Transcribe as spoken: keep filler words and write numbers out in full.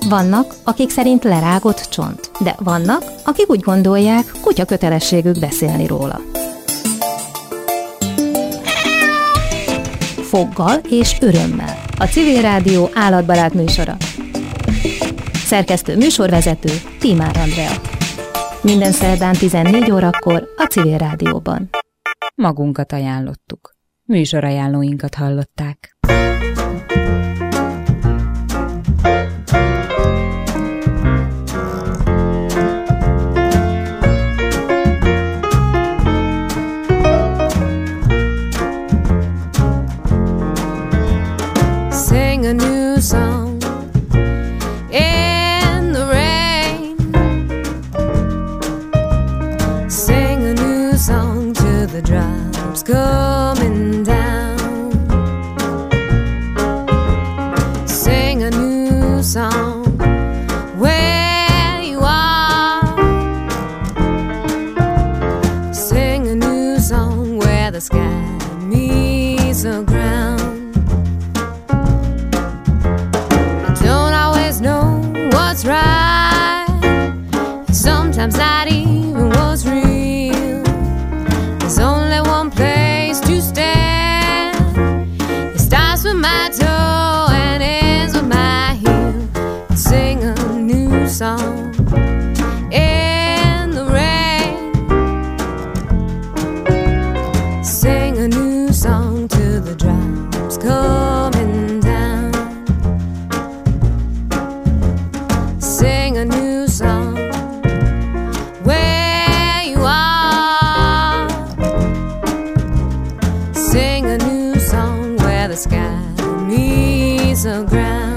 Vannak, akik szerint lerágott csont, de vannak, akik úgy gondolják, kutya kötelességük beszélni róla. Foggal és örömmel. A Civil Rádió állatbarát műsora. Szerkesztő műsorvezető Tímár Andrea. Minden szerdán tizennégy órakor a Civil Rádióban. Magunkat ajánlottuk. Műsorajánlóinkat hallották. Sing a new song in the rain. Sing a new song to the drops coming down. Sing a new song where you are. Sing a new song where the sky meets the ground. What's right, sometimes not even what's real. There's only one place to stand. It starts with my toe and ends with my heel. Sing a new song in the rain. Sing a new song to the drops coming down. Sing a new song where you are. Sing a new song where the sky meets the ground.